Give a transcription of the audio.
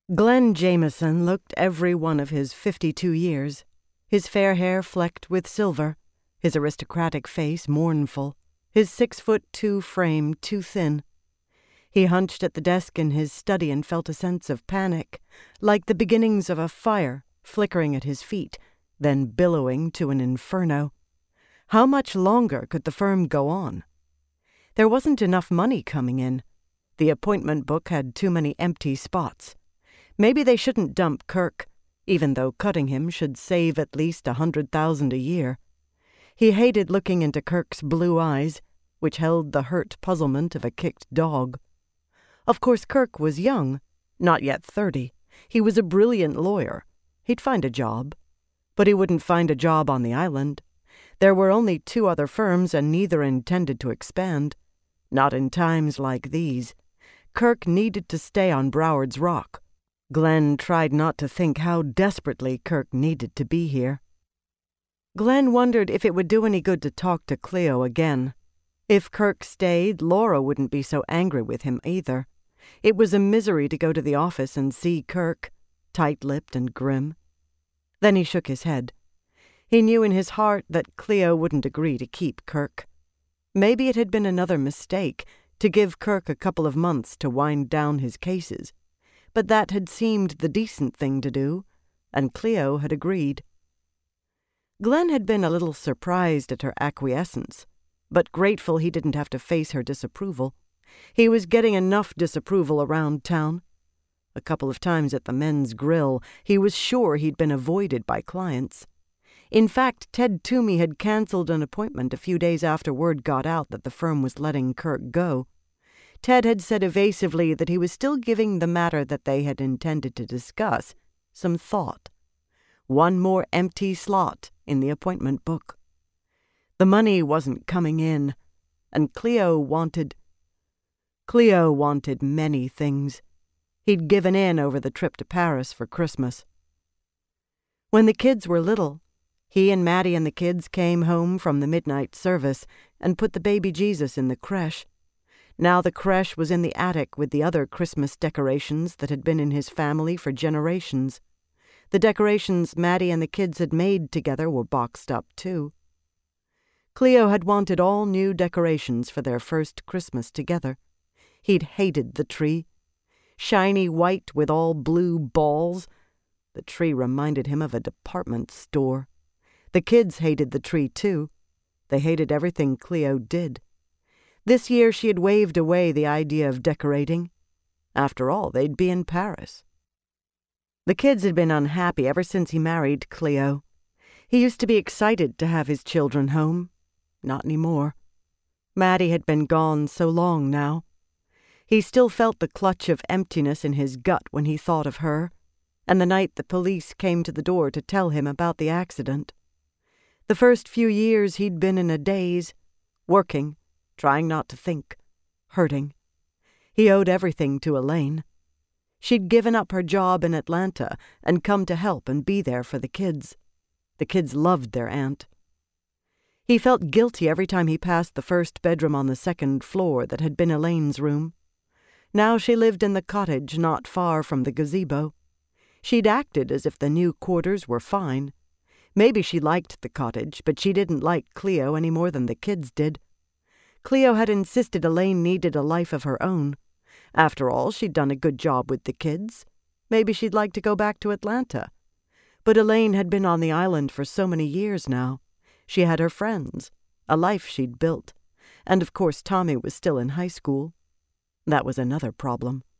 Glenn Jameson looked every one of his 52 years, his fair hair flecked with silver, his aristocratic face mournful, his 6'2" frame too thin. He hunched at the desk in his study and felt a sense of panic, like the beginnings of a fire flickering at his feet, then billowing to an inferno. How much longer could the firm go on? There wasn't enough money coming in. The appointment book had too many empty spots. Maybe they shouldn't dump Kirk, even though cutting him should save at least $100,000 a year. He hated looking into Kirk's blue eyes, which held the hurt puzzlement of a kicked dog. Of course, Kirk was young, not yet 30. He was a brilliant lawyer. He'd find a job. But he wouldn't find a job on the island. There were only 2 other firms, and neither intended to expand. Not in times like these. Kirk needed to stay on Broward's Rock. Glenn tried not to think how desperately Kirk needed to be here. Glenn wondered if it would do any good to talk to Cleo again. If Kirk stayed, Laura wouldn't be so angry with him either. It was a misery to go to the office and see Kirk, tight-lipped and grim. Then he shook his head. He knew in his heart that Cleo wouldn't agree to keep Kirk. Maybe it had been another mistake to give Kirk a couple of months to wind down his cases. But that had seemed the decent thing to do, and Cleo had agreed. Glenn had been a little surprised at her acquiescence, but grateful he didn't have to face her disapproval. He was getting enough disapproval around town. A couple of times at the men's grill, he was sure he'd been avoided by clients. In fact, Ted Toomey had canceled an appointment a few days after word got out that the firm was letting Kirk go. Ted had said evasively that he was still giving the matter that they had intended to discuss some thought. One more empty slot in the appointment book. The money wasn't coming in, and Cleo wanted many things. He'd given in over the trip to Paris for Christmas. When the kids were little, he and Maddie and the kids came home from the midnight service and put the baby Jesus in the creche. Now the creche was in the attic with the other Christmas decorations that had been in his family for generations. The decorations Maddie and the kids had made together were boxed up, too. Cleo had wanted all new decorations for their first Christmas together. He'd hated the tree. Shiny white with all blue balls. The tree reminded him of a department store. The kids hated the tree, too. They hated everything Cleo did. This year she had waved away the idea of decorating. After all, they'd be in Paris. The kids had been unhappy ever since he married Cleo. He used to be excited to have his children home. Not anymore. Maddie had been gone so long now. He still felt the clutch of emptiness in his gut when he thought of her, and the night the police came to the door to tell him about the accident. The first few years he'd been in a daze, working, trying not to think, hurting. He owed everything to Elaine. She'd given up her job in Atlanta and come to help and be there for the kids. The kids loved their aunt. He felt guilty every time he passed the first bedroom on the 2nd floor that had been Elaine's room. Now she lived in the cottage not far from the gazebo. She'd acted as if the new quarters were fine. Maybe she liked the cottage, but she didn't like Cleo any more than the kids did. Cleo had insisted Elaine needed a life of her own. After all, she'd done a good job with the kids. Maybe she'd like to go back to Atlanta. But Elaine had been on the island for so many years now. She had her friends, a life she'd built, and of course Tommy was still in high school. That was another problem.